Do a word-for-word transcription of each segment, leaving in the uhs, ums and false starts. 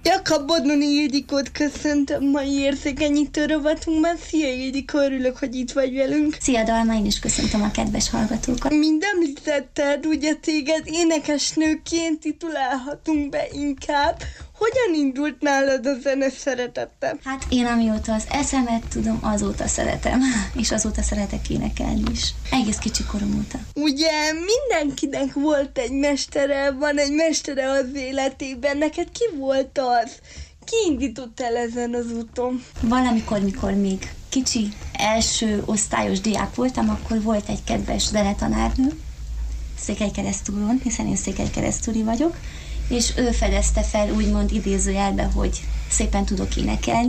Jakab Bodnoni Ildikót köszöntöm mai érzékenyítő rovatunkban. Szia Ildikó, örülök, hogy itt vagy velünk. Szia Dalma, én is köszöntöm a kedves hallgatókat. Mind említetted, ugye téged énekesnőként titulálhatunk be inkább. Hogyan indult nálad a zene szeretete? Hát én amióta az eszemet tudom, azóta szeretem, és azóta szeretek énekelni is. Egész kicsi korom óta. Ugye mindenkinek volt egy mestere, van egy mestere az életében. Neked ki volt az? Ki indított el ezen az úton? Valamikor, mikor még kicsi első osztályos diák voltam, akkor volt egy kedves zenetanárnő, Székelykeresztúron, hiszen én székelykeresztúri vagyok, és ő fedezte fel, úgymond idézőjelbe, hogy szépen tudok énekelni,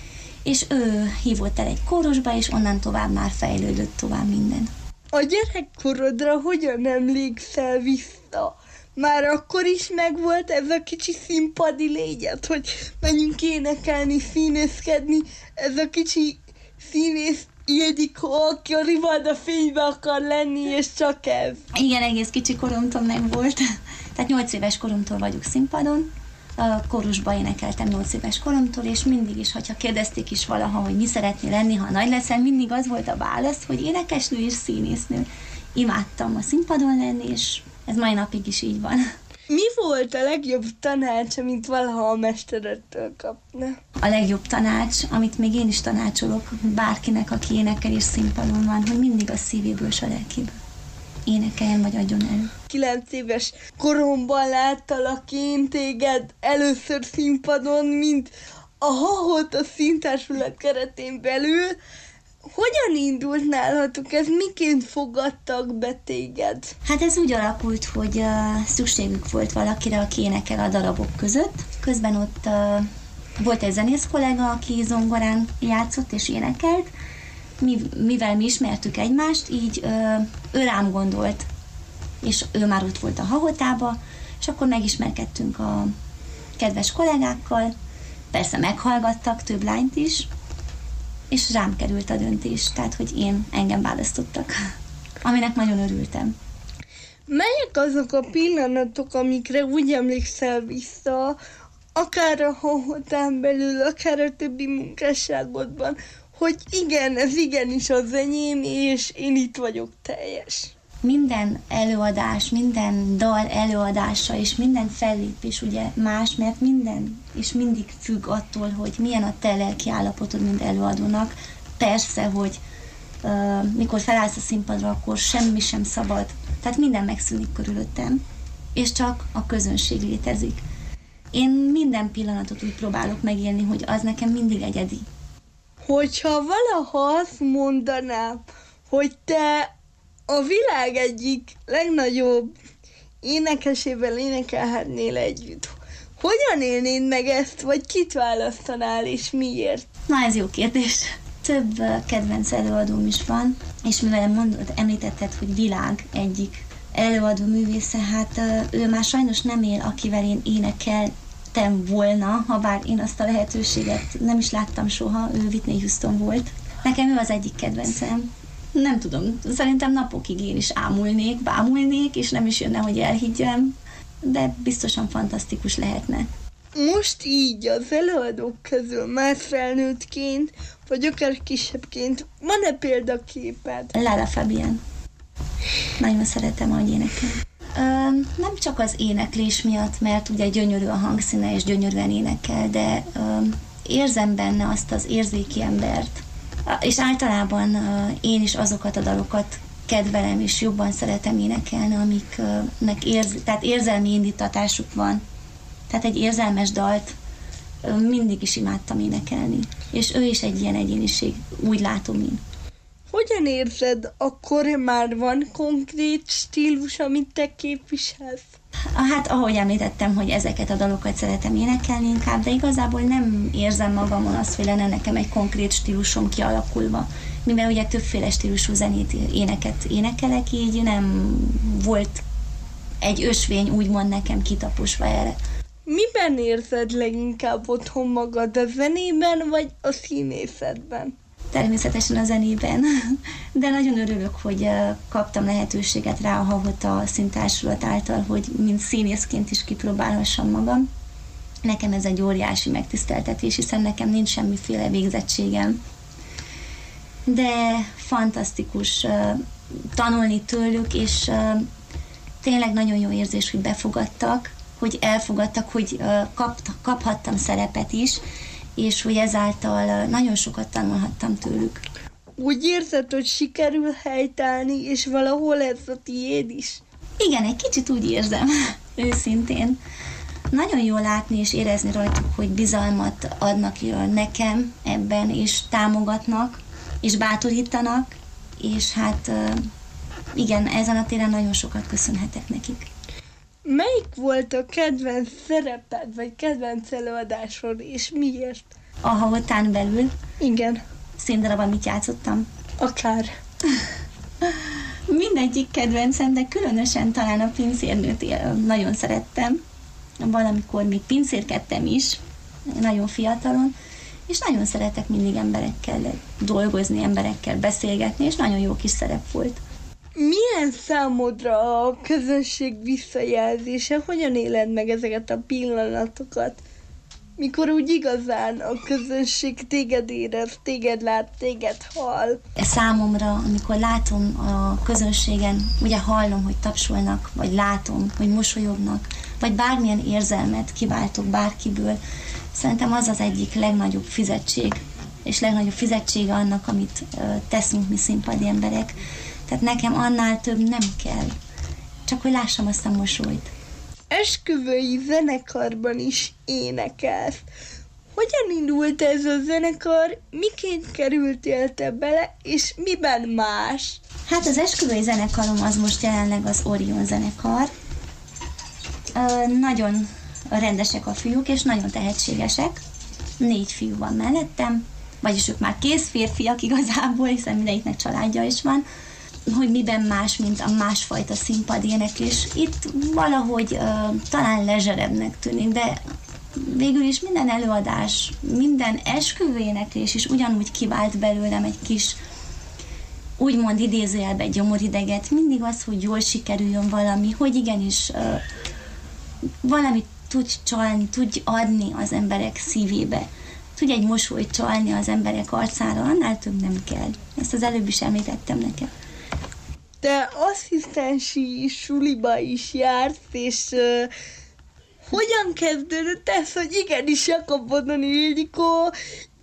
és ő hívott el egy kórusba, és onnan tovább már fejlődött tovább minden. A gyerekkorodra hogyan emlékszel vissza? Már akkor is megvolt ez a kicsi színpadi légyed, hogy menjünk énekelni, színészkedni, ez a kicsi színész Ildikó, aki a Rivalda fénybe akar lenni, és csak ez. Igen, egész kicsi koromtól megvolt. Tehát nyolc éves koromtól vagyok színpadon, a kórusba énekeltem nyolc éves koromtól, és mindig is, hogyha kérdezték is valaha, hogy mi szeretnél lenni, ha nagy leszel, mindig az volt a válasz, hogy énekesnő és színésznő. Imádtam a színpadon lenni, és ez mai napig is így van. Mi volt a legjobb tanács, amit valaha a mesterettől kapna? A legjobb tanács, amit még én is tanácsolok bárkinek, aki énekel és színpadon van, hogy mindig a szívéből és a lelkéből énekeljen vagy adjon elő. Kilenc éves koromban láttalak én téged először színpadon, mint a Hahot a színtársulat keretén belül. Hogyan indult nálatok ez? Miként fogadtak be téged? Hát ez úgy alakult, hogy uh, szükségük volt valakire, aki énekel a darabok között. Közben ott uh, volt egy zenész kollega, aki zongorán játszott és énekelt. Mi, mivel mi ismertük egymást, így uh, ő rám gondolt, és ő már ott volt a Hahotába, és akkor megismerkedtünk a kedves kollégákkal. Persze meghallgattak több lányt is, és rám került a döntés, tehát, hogy én engem választottak, aminek nagyon örültem. Melyek azok a pillanatok, amikre úgy emlékszel vissza, akár a Hahotán belül, akár a többi munkásságodban, hogy igen, ez igenis az enyém, és én itt vagyok teljes. Minden előadás, minden dal előadása és minden fellépés ugye más, mert minden és mindig függ attól, hogy milyen a te lelki állapotod, mint előadónak. Persze, hogy uh, mikor felállsz a színpadra, akkor semmi sem szabad. Tehát minden megszűnik körülöttem, és csak a közönség létezik. Én minden pillanatot úgy próbálok megélni, hogy az nekem mindig egyedi. Hogyha valaha azt mondanám, hogy te a világ egyik legnagyobb énekesével énekelhetnél együtt, hogyan élnéd meg ezt, vagy kit választanál, és miért? Na, ez jó kérdés. Több uh, kedvenc előadóm is van, és mivel mondod, említetted, hogy világ egyik előadó művésze, hát uh, ő már sajnos nem él, akivel én énekeltem volna, ha bár én azt a lehetőséget nem is láttam soha, ő Whitney Houston volt. Nekem ő az egyik kedvencem. Nem tudom, szerintem napokig én is ámulnék, bámulnék, és nem is jönne, hogy elhiggyem, de biztosan fantasztikus lehetne. Most így az előadók közül már felnőttként, vagy akár kisebbként, van-e példaképed? Lara Fabian. Nagyon szeretem, ahogy énekel. Ö, nem csak az éneklés miatt, mert ugye gyönyörű a hangszíne, és gyönyörűen énekel, de ö, érzem benne azt az érzéki embert, és általában uh, én is azokat a dalokat kedvelem, és jobban szeretem énekelni, amiknek érz, tehát érzelmi indítatásuk van. Tehát egy érzelmes dalt uh, mindig is imádtam énekelni. És ő is egy ilyen egyéniség, úgy látom én. Hogyan érzed, akkor már van konkrét stílus, amit te képviselsz? Hát ahogy említettem, hogy ezeket a dalokat szeretem énekelni inkább, de igazából nem érzem magamon azt, hogy lenne nekem egy konkrét stílusom kialakulva. Mivel ugye többféle stílusú zenét, éneket énekelek, így nem volt egy ösvény úgymond nekem kitaposva erre. Miben érzed leginkább otthon magad, a zenében vagy a színészetben? Természetesen a zenében, de nagyon örülök, hogy kaptam lehetőséget rá a Hahota színtársulat által, hogy mint színészként is kipróbálhassam magam, nekem ez egy óriási megtiszteltetés, hiszen nekem nincs semmiféle végzettségem. De fantasztikus uh, tanulni tőlük, és uh, tényleg nagyon jó érzés, hogy befogadtak, hogy elfogadtak, hogy uh, kap, kaphattam szerepet is, és hogy ezáltal uh, nagyon sokat tanulhattam tőlük. Úgy érzed, hogy sikerül helytállni, és valahol ez a tiéd is? Igen, egy kicsit úgy érzem, őszintén. Nagyon jó látni és érezni rajtuk, hogy bizalmat adnak nekem ebben, és támogatnak, és bátorítanak, és hát igen, ezen a téren nagyon sokat köszönhetek nekik. Melyik volt a kedvenc szereped, vagy kedvenc előadásod, és miért? A Havotán belül. Igen. Színdarab, amit játszottam. Akár. Mindegyik kedvencem, de különösen talán a pincérnőt nagyon szerettem. Valamikor még pincérkedtem is, nagyon fiatalon, és nagyon szeretek mindig emberekkel dolgozni, emberekkel beszélgetni, és nagyon jó kis szerep volt. Milyen számodra a közönség visszajelzése? Hogyan éled meg ezeket a pillanatokat? Mikor úgy igazán a közönség téged érez, téged lát, téged hall. Számomra, amikor látom a közönségen, ugye hallom, hogy tapsolnak, vagy látom, hogy mosolyognak, vagy bármilyen érzelmet kiváltok bárkiből, szerintem az az egyik legnagyobb fizetség, és legnagyobb fizetsége annak, amit teszünk mi színpadi emberek. Tehát nekem annál több nem kell, csak hogy lássam azt a mosolyt. Esküvői zenekarban is énekelsz. Hogyan indult ez a zenekar, miként kerültél te bele, és miben más? Hát az esküvői zenekarom az most jelenleg az Orion zenekar. Ö, nagyon rendesek a fiúk, és nagyon tehetségesek. Négy fiú van mellettem, vagyis ők már kész férfiak igazából, hiszen mindegyiknek családja is van. Hogy miben más, mint a másfajta színpadi éneklés. Itt valahogy uh, talán lezserebbnek tűnik, de végül is minden előadás, minden esküvő éneklés is ugyanúgy kivált belőlem egy kis, úgymond idézőjelbe gyomorideget, mindig az, hogy jól sikerüljön valami, hogy igenis uh, valamit tudj csalni, tudj adni az emberek szívébe, tudj egy mosolyt csalni az emberek arcára, annál több nem kell. Ezt az előbb is említettem nekem. Te asszisztensi suliba is jársz, és uh, hogyan kezdődött ez, hogy igenis Jakab-Bodoni Ildikó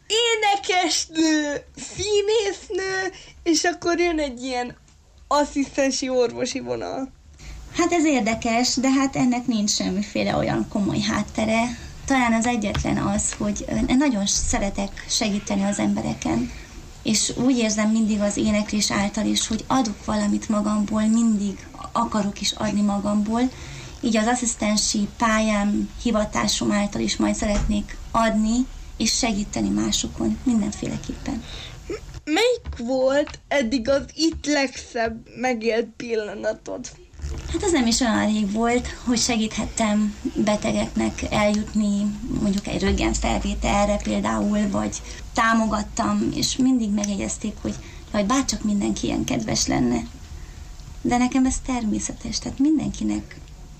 énekesnő, színésznő, és akkor jön egy ilyen asszisztensi orvosi vonal? Hát ez érdekes, de hát ennek nincs semmiféle olyan komoly háttere. Talán az egyetlen az, hogy nagyon szeretek segíteni az embereken, és úgy érzem mindig az éneklés által is, hogy adok valamit magamból, mindig akarok is adni magamból, így az asszisztensi pályám, hivatásom által is majd szeretnék adni, és segíteni másokon, mindenféleképpen. Melyik volt eddig az itt legszebb megélt pillanatod? Hát az nem is olyan rég volt, hogy segíthettem betegeknek eljutni mondjuk egy röntgenfelvételre például, vagy támogattam, és mindig megjegyezték, hogy jaj, bárcsak mindenki ilyen kedves lenne. De nekem ez természetes, tehát mindenkinek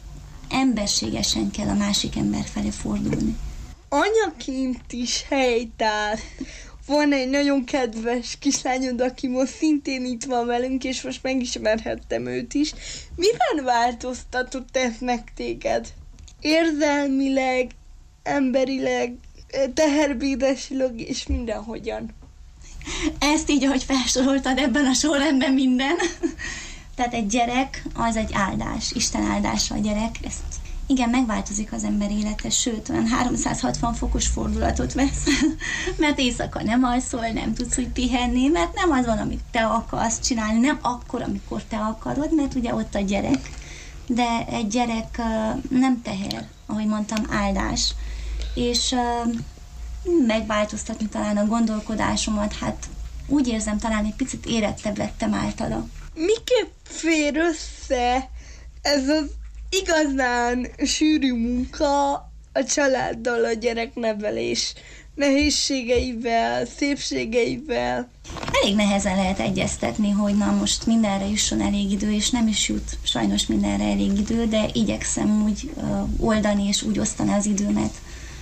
emberségesen kell a másik ember felé fordulni. Anyaként is helytáll. Van egy nagyon kedves kislányod, aki most szintén itt van velünk, és most megismerhettem őt is. Miben változtatott ez meg téged? Érzelmileg, emberileg, teherbírásilag és mindenhogyan. Ezt így, ahogy felsoroltad, ebben a sorrendben minden. Tehát egy gyerek, az egy áldás, Isten áldása a gyerek. Ezt igen, megváltozik az ember élete, sőt, olyan háromszázhatvan fokos fordulatot vesz, mert éjszaka nem alszol, nem tudsz úgy pihenni, mert nem az van, amit te akarsz csinálni, nem akkor, amikor te akarod, mert ugye ott a gyerek, de egy gyerek uh, nem teher, ahogy mondtam, áldás, és uh, megváltoztatni talán a gondolkodásomat, hát úgy érzem, talán egy picit érettebb lettem általa. Miképp fér össze ez az igazán sűrű munka a családdal, a gyereknevelés nehézségeivel, szépségeivel? Elég nehezen lehet egyeztetni, hogy na most mindenre jusson elég idő, és nem is jut sajnos mindenre elég idő, de igyekszem úgy uh, oldani és úgy osztani az időmet,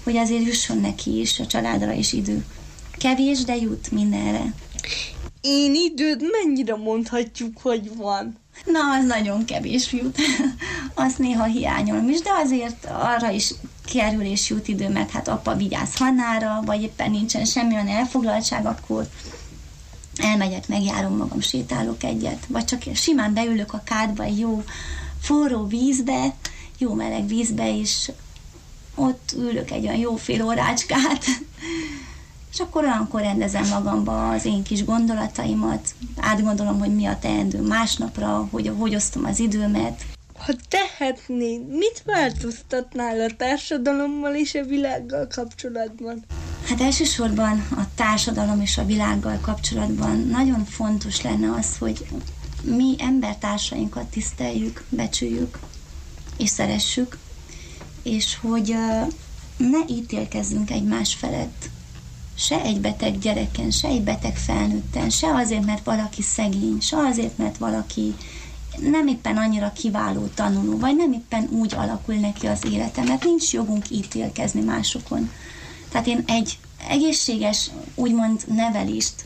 hogy azért jusson neki is, a családra is idő. Kevés, de jut mindenre. Én időd mennyire mondhatjuk, hogy van? Na, az nagyon kevés jut. Azt néha hiányolom is, de azért arra is kerül és jut idő, mert hát apa vigyáz Hannára, vagy éppen nincsen semmilyen elfoglaltság, akkor elmegyek, megjárom magam, sétálok egyet, vagy csak simán beülök a kádba egy jó forró vízbe, jó meleg vízbe, és ott ülök egy olyan jó fél órácskát, és akkor olyankor rendezem magamba az én kis gondolataimat, átgondolom, hogy mi a teendő másnapra, hogy hogy osztom az időmet. Ha tehetnéd, mit változtatnál a társadalommal és a világgal kapcsolatban? Hát elsősorban a társadalom és a világgal kapcsolatban nagyon fontos lenne az, hogy mi embertársainkat tiszteljük, becsüljük és szeressük, és hogy ne ítélkezzünk egymás felett. Se egy beteg gyereken, se egy beteg felnőtten, se azért, mert valaki szegény, se azért, mert valaki nem éppen annyira kiváló tanuló, vagy nem éppen úgy alakul neki az élete, mert nincs jogunk ítélkezni másokon. Tehát én egy egészséges, úgymond nevelést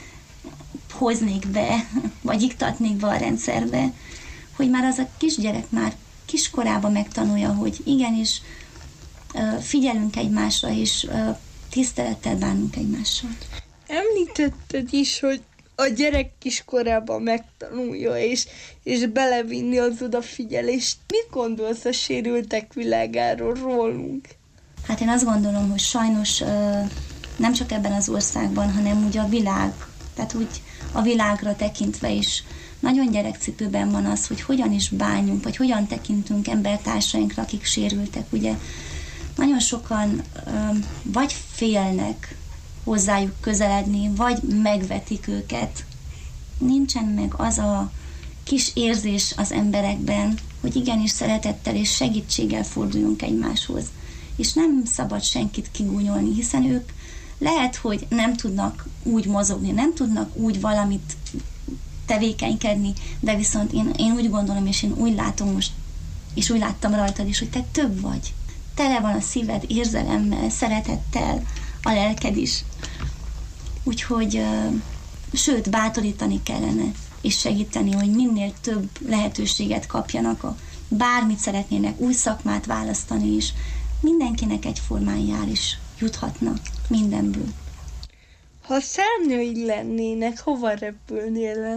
hoznék be, vagy iktatnék be a rendszerbe, hogy már az a kisgyerek már kiskorában megtanulja, hogy igenis figyelünk egymásra, és tisztelettel bánunk egymással. Említetted is, hogy a gyerek kiskorában megtanulja, és, és belevinni az odafigyelést. Mit gondolsz a sérültek világáról rólunk? Hát én azt gondolom, hogy sajnos nem csak ebben az országban, hanem úgy a világ, tehát úgy a világra tekintve is nagyon gyerekcipőben van az, hogy hogyan is bánjunk, vagy hogyan tekintünk embertársainkra, akik sérültek. Ugye nagyon sokan vagy félnek hozzájuk közeledni, vagy megvetik őket. Nincsen meg az a kis érzés az emberekben, hogy igenis szeretettel és segítséggel forduljunk egymáshoz. És nem szabad senkit kigúnyolni, hiszen ők lehet, hogy nem tudnak úgy mozogni, nem tudnak úgy valamit tevékenykedni, de viszont én, én úgy gondolom, és én úgy látom most, és úgy láttam rajtad is, hogy te több vagy. Tele van a szíved érzelemmel, szeretettel, a lelked is. Úgyhogy, uh, sőt, bátorítani kellene, és segíteni, hogy minél több lehetőséget kapjanak, a bármit szeretnének, új szakmát választani is. Mindenkinek egyformán jár is juthatna mindenből. Ha szárnyai lennének, hova repülnél el?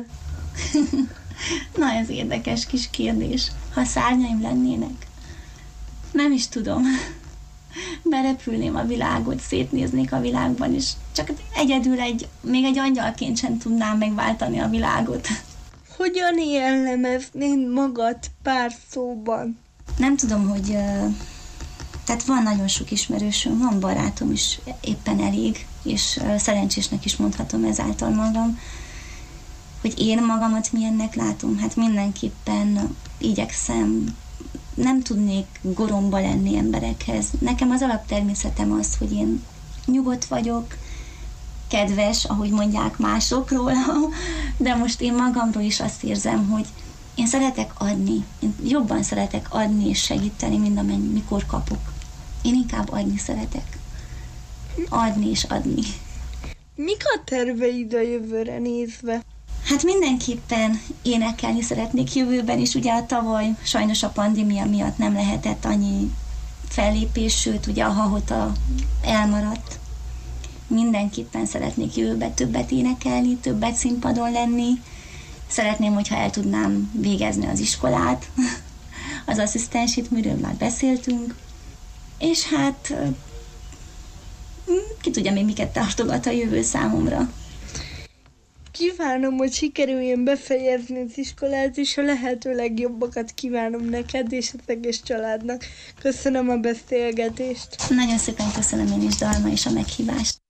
Na, ez érdekes kis kérdés. Ha szárnyaim lennének? Nem is tudom. Berepülném a világot, szétnéznék a világban, és csak egyedül egy, még egy angyalként sem tudnám megváltani a világot. Hogyan jellemeznéd magad pár szóban? Nem tudom, hogy... Tehát van nagyon sok ismerősöm, van barátom is éppen elég, és szerencsésnek is mondhatom ezáltal magam, hogy én magamat milyennek látom. Hát mindenképpen igyekszem, nem tudnék goromba lenni emberekhez. Nekem az alaptermészetem az, hogy én nyugodt vagyok, kedves, ahogy mondják másokról, de most én magamról is azt érzem, hogy én szeretek adni. Én jobban szeretek adni és segíteni, mint amennyi, mikor kapok. Én inkább adni szeretek. Adni és adni. Mik a terveid a jövőre nézve? Hát mindenképpen énekelni szeretnék jövőben is. Ugye a tavaly sajnos a pandémia miatt nem lehetett annyi fellépés, sőt ugye a Hahota elmaradt. Mindenképpen szeretnék jövőben többet énekelni, többet színpadon lenni. Szeretném, hogyha el tudnám végezni az iskolát, az asszisztensit, miről már beszéltünk. És hát ki tudja még miket tartogat a jövő számomra. Kívánom, hogy sikerüljön befejezni az iskolát, és a lehető legjobbakat kívánom neked és az egész családnak. Köszönöm a beszélgetést. Nagyon szépen köszönöm én is, Dalma, és a meghívást.